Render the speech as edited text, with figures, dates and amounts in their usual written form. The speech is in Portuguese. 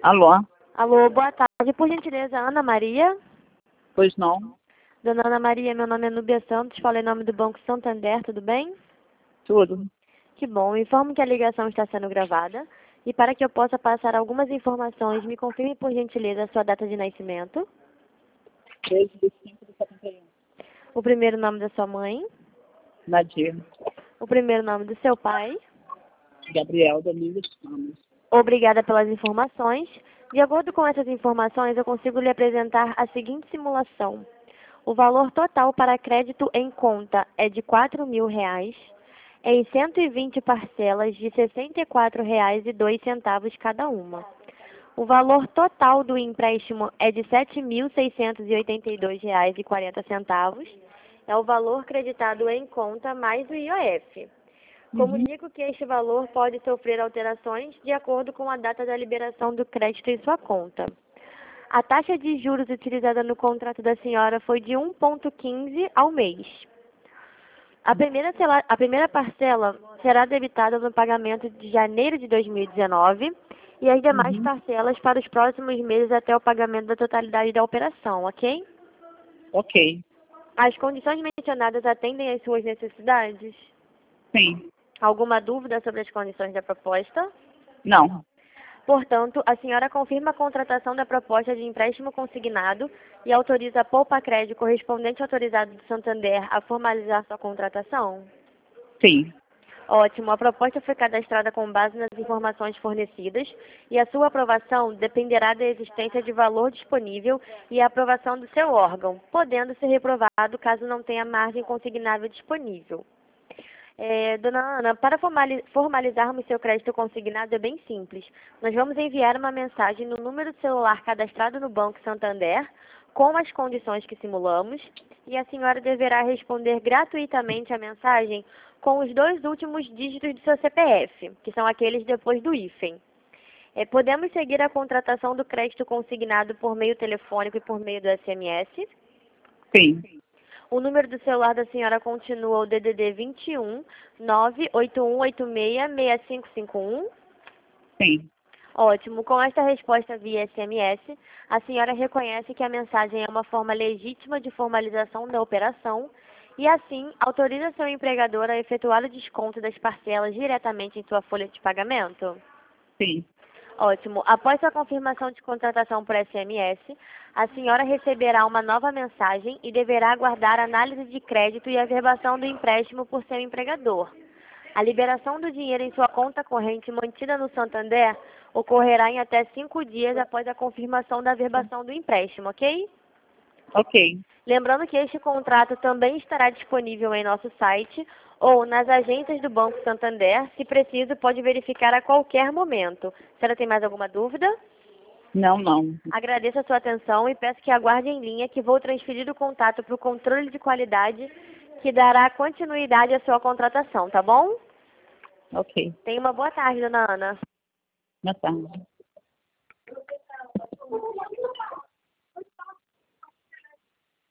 Alô? Alô, boa tarde. Por gentileza, Ana Maria? Pois não? Dona Ana Maria, meu nome é Núbia Santos, falo em nome do Banco Santander, tudo bem? Tudo. Que bom. Informo que a ligação está sendo gravada e para que eu possa passar algumas informações, me confirme por gentileza a sua data de nascimento, 13/5/71. o primeiro nome da sua mãe, Nadir. o primeiro nome do seu pai. Gabriel Domingos Ramos. Obrigada pelas informações. De acordo com essas informações, eu consigo lhe apresentar a seguinte simulação. O valor total para crédito em conta é de R$ 4.000, em 120 parcelas de R$ 64,02 cada uma. O valor total do empréstimo é de R$ 7.682,40. É o valor creditado em conta mais o IOF. Comunico que este valor pode sofrer alterações de acordo com a data da liberação do crédito em sua conta. A taxa de juros utilizada no contrato da senhora foi de 1,15 ao mês. A primeira parcela será debitada no pagamento de janeiro de 2019 e as demais parcelas para os próximos meses até o pagamento da totalidade da operação, ok? Ok. As condições mencionadas atendem às suas necessidades? Sim. Alguma dúvida sobre as condições da proposta? Não. Portanto, a senhora confirma a contratação da proposta de empréstimo consignado e autoriza a Poupa-Crédito correspondente autorizado do Santander a formalizar sua contratação? Sim. Ótimo. A proposta foi cadastrada com base nas informações fornecidas e a sua aprovação dependerá da existência de valor disponível e a aprovação do seu órgão, podendo ser reprovado caso não tenha margem consignável disponível. Dona Ana, para formalizarmos seu crédito consignado é bem simples. Nós vamos enviar uma mensagem no número de celular cadastrado no Banco Santander, com as condições que simulamos, e a senhora deverá responder gratuitamente a mensagem com os 2 últimos dígitos do seu CPF, que são aqueles depois do hífen. Podemos seguir a contratação do crédito consignado por meio telefônico e por meio do SMS? Sim. O número do celular da senhora continua o DDD 21 98186 6551? Sim. Ótimo. Com esta resposta via SMS, a senhora reconhece que a mensagem é uma forma legítima de formalização da operação e, assim, autoriza seu empregador a efetuar o desconto das parcelas diretamente em sua folha de pagamento? Sim. Ótimo. Após sua confirmação de contratação por SMS, a senhora receberá uma nova mensagem e deverá aguardar a análise de crédito e a verbação do empréstimo por seu empregador. A liberação do dinheiro em sua conta corrente mantida no Santander ocorrerá em até 5 dias após a confirmação da verbação do empréstimo, ok? Ok. Lembrando que este contrato também estará disponível em nosso site ou nas agências do Banco Santander. Se preciso, pode verificar a qualquer momento. A senhora tem mais alguma dúvida? Não. Agradeço a sua atenção e peço que aguarde em linha que vou transferir o contato para o controle de qualidade que dará continuidade à sua contratação, tá bom? Ok. Tenha uma boa tarde, dona Ana. Boa tarde.